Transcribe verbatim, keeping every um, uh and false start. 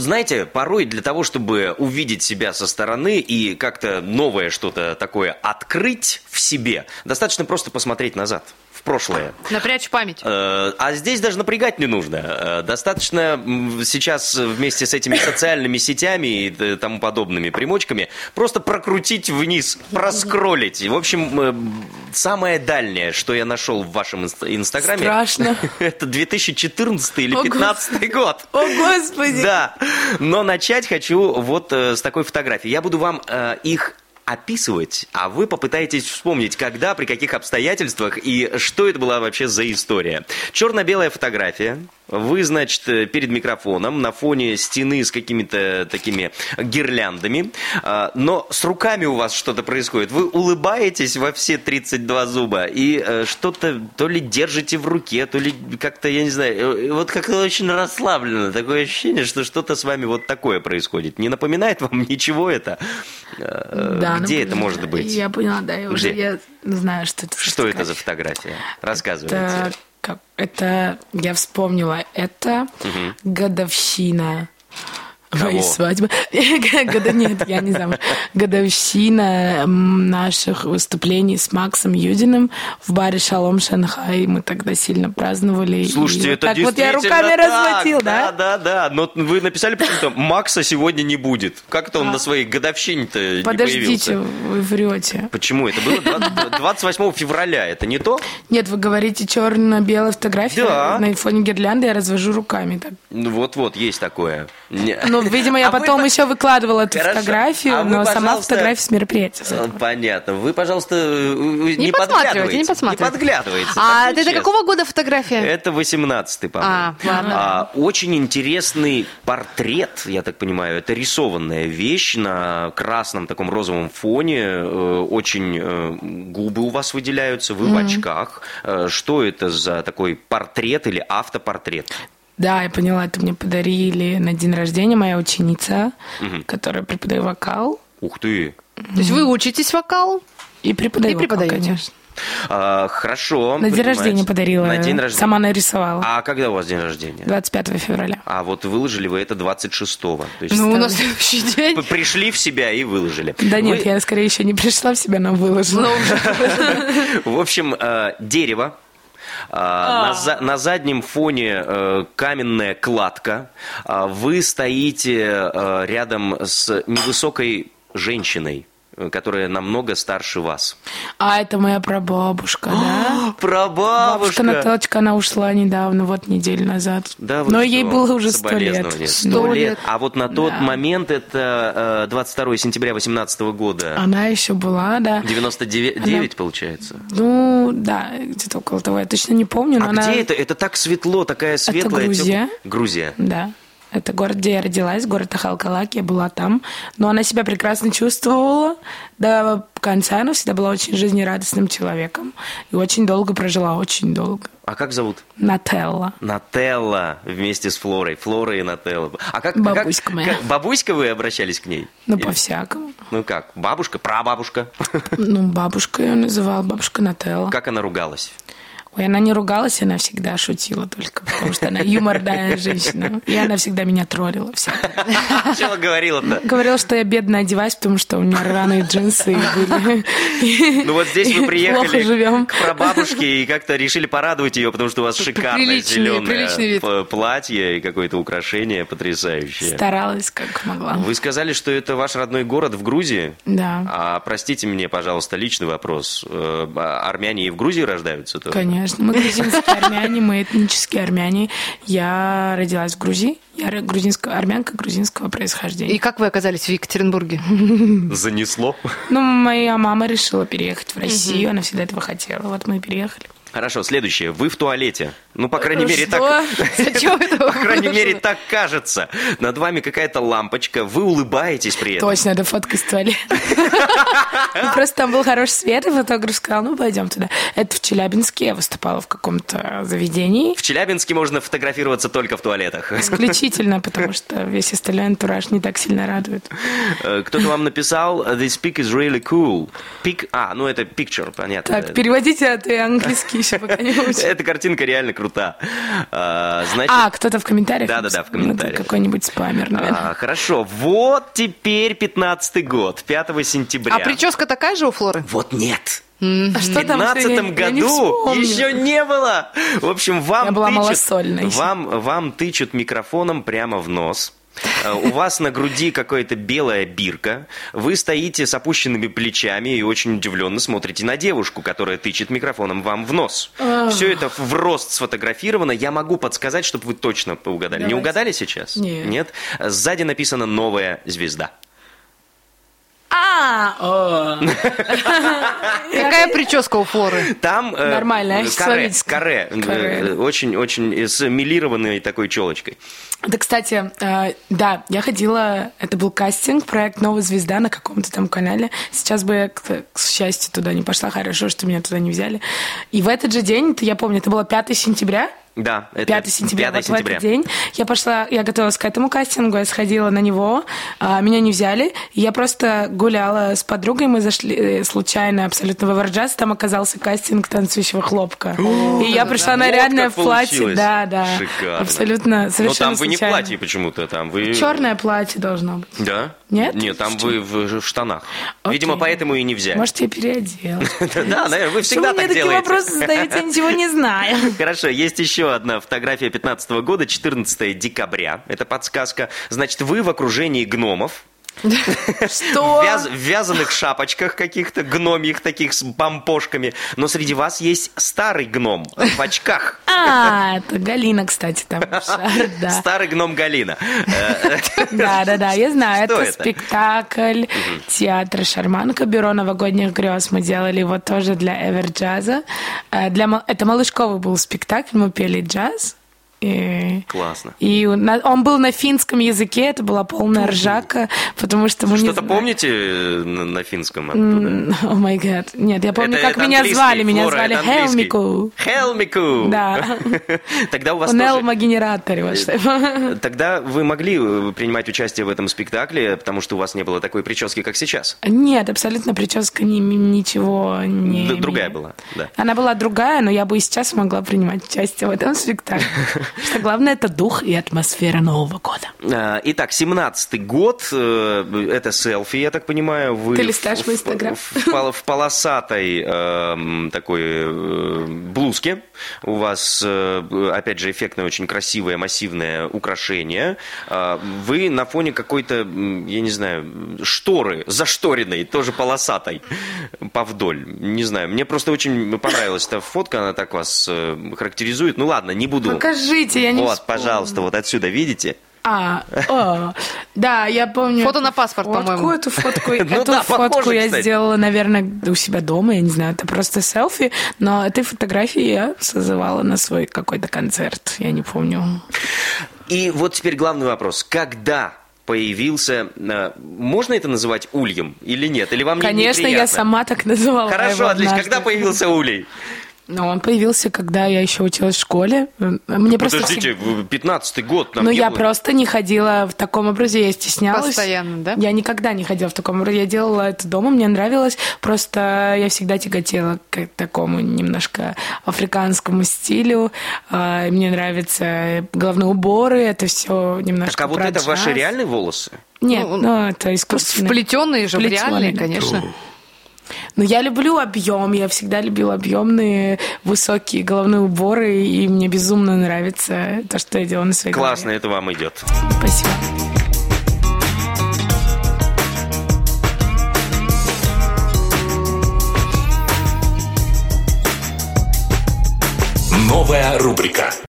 знаете, порой для того, чтобы увидеть себя со стороны и как-то новое что-то такое открыть в себе, достаточно просто посмотреть назад. В прошлое. Напрячь память. А здесь даже напрягать не нужно. Достаточно сейчас вместе с этими социальными сетями и тому подобными примочками просто прокрутить вниз, проскроллить. В общем, самое дальнее, что я нашел в вашем инстаграме... Страшно. Это две тысячи четырнадцатый или две тысячи пятнадцатый год. О, Господи! Да. Но начать хочу вот с такой фотографии. Я буду вам их... описывать, а вы попытаетесь вспомнить, когда, при каких обстоятельствах и что это была вообще за история. Черно-белая фотография. Вы, значит, перед микрофоном на фоне стены с какими-то такими гирляндами, но с руками у вас что-то происходит. Вы улыбаетесь во все тридцать два зуба и что-то то ли держите в руке, то ли как-то, я не знаю, вот как-то очень расслабленно. Такое ощущение, что что-то с вами вот такое происходит. Не напоминает вам ничего это? Да, где ну, это может быть? Я поняла, да, я уже я знаю, что это. Что это за фотография? Рассказывайте. Это, как, это я вспомнила, это угу. годовщина моей свадьбы. Года нет, я не знаю. Годовщина наших выступлений с Максом Юдиным в баре «Шалом Шанхай». Мы тогда сильно праздновали. Слушайте, и это так действительно вот я руками так. разхватил, да? Да, да, да. Но вы написали почему-то «Макса сегодня не будет». Как-то он а. на своей годовщине-то не появился. Подождите, вы врете. Почему? Это было двадцать восьмого февраля. Это не то? Нет, вы говорите черно-белая фотография. Да. На фоне гирлянды я развожу руками. Так. Вот-вот, есть такое. Ну, видимо, я а потом вы... еще выкладывала эту Хорошо. фотографию, а но вы, сама фотография с мероприятия. Понятно. Вы, пожалуйста, не, не подглядывайте. Не, не подглядывайте. А это до какого года фотография? Это восемнадцатый, по-моему. А, ладно. А, очень интересный портрет, я так понимаю. Это рисованная вещь на красном таком розовом фоне. Очень губы у вас выделяются, вы mm-hmm. в очках. Что это за такой портрет или автопортрет? Да, я поняла, это мне подарили на день рождения моя ученица, угу. которая преподает вокал. Ух ты! То есть вы учитесь вокалу? И преподаю и вокал, преподаете. конечно. А, хорошо. На день рождения подарила. На день рождения. Сама нарисовала. А когда у вас день рождения? двадцать пятого февраля. А вот выложили вы это двадцать шестого. То есть ну, на следующий день. Пришли в себя и выложили. Да вы... нет, я скорее еще не пришла в себя, но выложила. В общем, дерево. На, за, на заднем фоне э, каменная кладка. Вы стоите э, рядом с невысокой женщиной, которая намного старше вас. А, это моя прабабушка, да? Прабабушка! Бабушка Наталочка, она ушла недавно, вот неделю назад. Да, но что? ей было уже сто лет. Сто лет. А вот на тот да. момент, это двадцать второго сентября восемнадцатого года. Она еще была, да. девяносто девять, она... получается? Ну, да, где-то около того, я точно не помню. Но а она... где это? Это так светло, такая светлая. Это Грузия. Теп... Грузия. Да. Это город, где я родилась, город Ахалкалак, я была там. Но она себя прекрасно чувствовала до конца. Она всегда была очень жизнерадостным человеком. И очень долго прожила, очень долго. А как зовут? Нателла. Нателла вместе с Флорой. Флора и Нателла. А как, бабуська как, моя. Как, бабуська вы обращались к ней? Ну, Или? по-всякому. Ну как, бабушка, прабабушка? Ну, бабушка ее называла, бабушка Нателла. Как она ругалась? Ой, она не ругалась, она всегда шутила только, потому что она юморная женщина. И она всегда меня троллила. Что говорила-то? Говорила, что я бедно одеваюсь, потому что у меня рваные джинсы были. Ну вот здесь вы приехали к прабабушке и как-то решили порадовать ее, потому что у вас шикарное зеленое платье и какое-то украшение потрясающее. Старалась, как могла. Вы сказали, что это ваш родной город в Грузии? Да. А простите мне, пожалуйста, личный вопрос. Армяне и в Грузии рождаются тоже? Конечно. Мы грузинские армяне, мы этнические армяне. Я родилась в Грузии. Я грузинская армянка грузинского происхождения. И как вы оказались в Екатеринбурге? Занесло? Ну, моя мама решила переехать в Россию. Она всегда этого хотела. Вот мы и переехали. Хорошо, следующее. Вы в туалете. Ну, по крайней мере, Что? так... По крайней мере, так кажется. Над вами какая-то лампочка. Вы улыбаетесь при этом. Точно, это фотка из туалета. Просто там был хороший свет, и фотограф сказал, ну, пойдем туда. Это в Челябинске. Я выступала в каком-то заведении. В Челябинске можно фотографироваться только в туалетах. Исключительно, потому что весь остальной антураж не так сильно радует. Кто-то вам написал «This pic is really cool». Pic... А, ну это picture, понятно. Так, переводите, а ты английский еще пока-нибудь. Эта картинка реально крута. А, значит... а, кто-то в комментариях? Да-да-да, в комментариях. Это какой-нибудь спамер, наверное. А, хорошо, вот теперь пятнадцатый год, пятого сентября. А прическа такая же у Флоры? Вот нет. А В что там? пятнадцатом Я- я не году вспомню. еще не было. В общем, вам Я была тычут, малосольной. вам, вам тычут микрофоном прямо в нос. Э, У вас на груди какая-то белая бирка. Вы стоите с опущенными плечами и очень удивленно смотрите на девушку, которая тычет микрофоном вам в нос. Все это в рост сфотографировано. Я могу подсказать, чтобы вы точно угадали. Не Давайте. угадали сейчас? Нет. Нет? Сзади написано «Новая звезда». А, о. Какая прическа у Флоры? Там э, Нормальная, каре, человеческая. каре, э, Каре. очень-очень с милированной такой челочкой. Да, кстати, э, да, я ходила, это был кастинг, проект «Новая звезда» на каком-то там канале. Сейчас бы я, к, к счастью, туда не пошла, хорошо, что меня туда не взяли. И в этот же день, это я помню, это было пятого сентября, Да, это пятого сентября, пятого вот в сентября. этот день я пошла, я готовилась к этому кастингу, я сходила на него, а, меня не взяли, и я просто гуляла с подругой, мы зашли э, случайно абсолютно в Эверджаз, там оказался кастинг танцующего хлопка. И я пришла Вот нарядная как в платье, получилось. да, да, Шикарно. абсолютно, Но совершенно там вы не в случайно. платье почему-то, там вы... Черное платье должно быть. Да? Нет? Нет, там Что? вы в, в штанах. Окей. Видимо, поэтому и не взяли. Может, я переоделась. Да, наверное, вы Почему всегда мне так такие делаете. вопросы задаете, я ничего не знаю. Хорошо, есть еще одна фотография пятнадцатого года, четырнадцатого декабря. Это подсказка. Значит, вы в окружении гномов. Что? В вяз- в вязаных шапочках каких-то, гномьих таких с помпошками. Но среди вас есть старый гном в очках. А, это Галина, кстати, там. Шар, да. Старый гном Галина. Э, Да, да, да, я знаю. Что Это это? спектакль театра «Шарманка», бюро новогодних грез. Мы делали его тоже для Эверджаза. Э, Для, ма- это малышковый был спектакль, мы пели джаз. И, Классно. и на- он был на финском языке, это была полная ржака, потому что мы не Что-то знали. помните э, на, на финском оттуда? О май гад. Нет, я помню, Это- как это меня английский, звали. Меня Флора, звали это английский. Хелмику. Хелмику. Да. Тогда у вас Он тоже... Элма-генератор. Вот что. Тогда вы могли э, принимать участие в этом спектакле, потому что у вас не было такой прически, как сейчас. Нет, абсолютно прическа ни- ничего не Д- Другая имеет. была, да. Она была другая, но я бы и сейчас могла принимать участие в этом спектакле. Что главное, это дух и атмосфера Нового года. А, Итак, семнадцатый год, э, это селфи, я так понимаю. Вы Ты в- листаешь мой в- Инстаграм? В, пол- в полосатой эм, такой э, блузке. У вас, э, опять же, эффектное, очень красивое, массивное украшение. А, Вы на фоне какой-то, м, я не знаю, шторы, зашторенной, тоже полосатой, повдоль. Не знаю, мне просто очень понравилась эта фотка, она так вас э, характеризует. Ну ладно, не буду... Покажите, я не Вот, вспомню. пожалуйста, вот отсюда, видите? А, о, да, я помню. Фото на паспорт, фотку, по-моему. Эту фотку, Ну эту да, фотку похоже, я кстати. сделала, наверное, у себя дома, я не знаю, это просто селфи, но этой фотографии я созывала на свой какой-то концерт, я не помню. И вот теперь главный вопрос. Когда появился... э, Можно это называть ульем или нет? Или вам не- Конечно, неприятно? я сама так называла. Хорошо, его отлично. однажды. Когда появился улей? Ну, он появился, когда я еще училась в школе. Мне просто Подождите, пятнадцатый год. нам Ну, не я было. просто не ходила в таком образе, я стеснялась. Постоянно, да? Я никогда не ходила в таком образе. Я делала это дома, мне нравилось. Просто я всегда тяготела к такому немножко африканскому стилю. А, Мне нравятся головные уборы, это все немножко Так а вот про это джаз. ваши реальные волосы? Нет, Ну, ну, это искусственные. Вплетенные же, в Вплетённые. реальные, конечно. Но я люблю объем, я всегда любила объемные, высокие головные уборы, и мне безумно нравится то, что я делаю на своей Классно, голове. это вам идет. Спасибо. Новая рубрика.